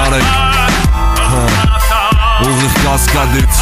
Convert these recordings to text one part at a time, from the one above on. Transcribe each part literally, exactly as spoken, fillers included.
արեք ուղիղ կասկադից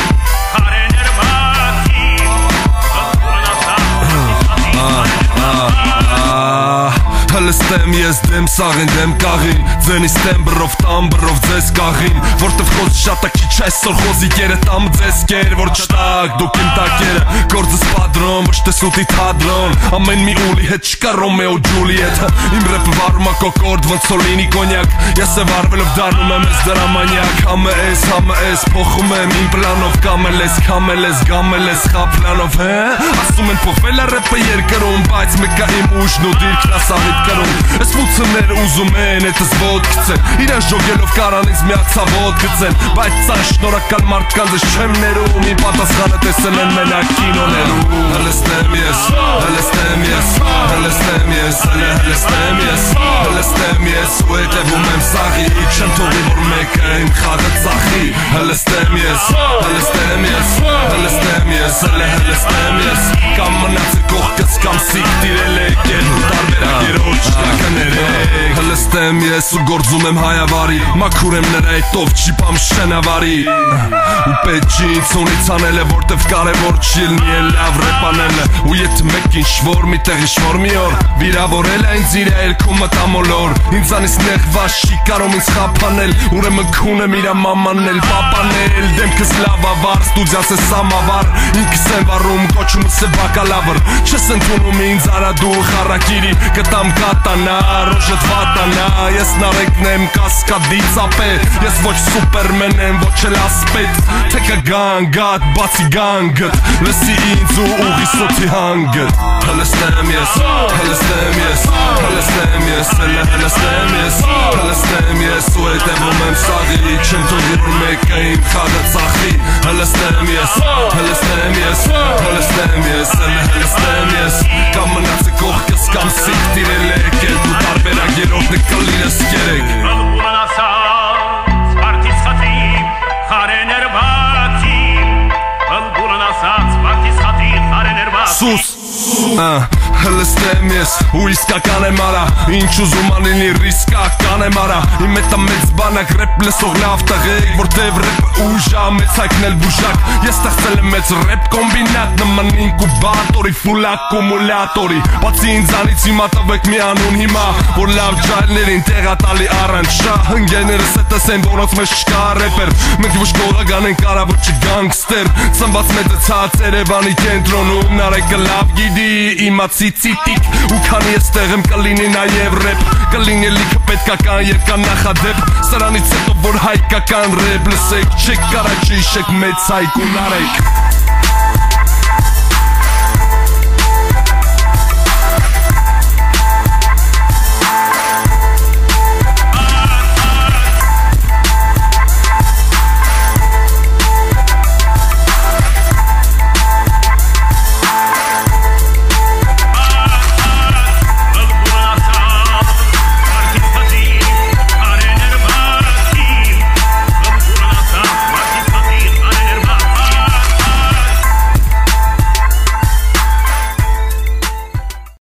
Հլստեմ ես դեմ սաղին դեմ կաղին Ձենիս տեմ բրով տամ բրով ձեզ կաղին Որտև խոս շատա քիչ այսօր խոզի կերը տամ ձեզ կեր Որ չտակ դուք իմ տակերը Գործս պադրոն ոչ թե սուտի թադրոն Ամեն մի ուլի հետ չկա Ռոմեո Ջուլիետ Իմ ռեպը վարում ա կոկորդ ոնց սոլինի կոնյակ Ես է վարվելով դառնում եմ ես դրա մանյակ Համը ես համը ես փոխում եմ իմ պլանով Կամել ես կամել ես գամել ես խա պլանով հե Ասում են փոխվել է ռեպը երկրում Բայց մեկա իմ ուժն ու դիրքն ասավիտ Ես վուցները ուզում են հետս ոտ գծեն Իրան ժոգելով կարանից միացավոտ գծեն Բայց ծան շնորակալ մարդկանց ես չեմ ներում Իմ պատասխանը տեսել են մենակ կինոներում Հլստեմ ես, հլստեմ ես, հլստեմ ես, հլստեմ ես, հլստեմ ես Ու հետևում եմ սաղի, չեմ թողի որ մեկը իմ խաղը ծախի Հլստեմ ես, հլստեմ ես, հլստեմ ես, հլստեմ ես Կամ մնացը կողքս կամ սիք տիրել եք երկու տարբերակերով Հլստեմ ես ու գործում եմ հայավարի Մաքուր եմ նրա հետով չիպամ շենավարի Ու պետ չի ինձ ունից անել է որտև կարևոր չի լնի է լավ ռեպանելը Ու եթե մեկին շվոր մի տեղի շվոր մի օր Վիրավորել է ինձ իր երկում մտամոլոր Ինձանից նեղվաշ չի կարում ինձ խապանել Ուրեմն քուն եմ իրա մամանն էլ պապանել Դեմքս լավավար, ստուդիաս է սամավար Ինքս եմ վարում, կոչումս է բակալավր Չես ընդունում ինձ արադու խարակիրի Կտամ կատանա, ռոժըտ վատանա Ես նարեկն եմ կասկադից ապե Ես ոչ սուպերմեն եմ, ոչ էլ ասպետ Թե կգանգատ, բացի գանգըտ Լսի ինձ ու ուղի սոցի հանգըտ Հլստեմ ես, հլստեմ ես, հլստեմ ես, հլստեմ ես, հլստեմ ես Ու հետևում եմ սաղի, չեմ թողի որ մեկը իմ խաղը ծախի Հլստեմ ես, հլստեմ ես, հլստեմ ես, հլստեմ ես Կամ մնացը կողքս կամ սիք տիրել եք Երկու տարբերակերով նկալինս կերեք Ալբուրն ասաց, վարդից խատրի, խարեն էր բացի Ալբուրն ասաց, վարդից խատրի, խարեն էր բացի Սուս, հլստեմ ես ու իսկական եմ արա Ինչ ուզում անինի ռիսկական եմ արա Իմ հետա մեծ բանակ ռեպ լսող լավ տղեկ Որտև ռեպը ուժա մեծ հայքնել բուժակ Ես ստեղծել եմ մեծ ռեպ կոմբինատ Նման ինկուբատորի ֆուլ ակումուլատորի Բացի ինձանից հիմա տվեք մի անուն հիմա Որ լավ ջայլներին տեղա տալի առանջա Ընկերներս հետս են որոնց մեջ չկա ռեպեր Մենք ոչ կողական են կարա ոչ գանգստեր Ծնված մեծացած Երևանի կենտրոնում Նարեկը լավ գիտի իմացի ցիտիկ ու քանի էստեղ եմ կլինի նաև ռեպ կլինի լիքը պետքական եւ կան նախադեպ սրանից հետո որ հայկական ռեպ լսեք չեք կարա չհիշեք մեծ հայկ ունարեք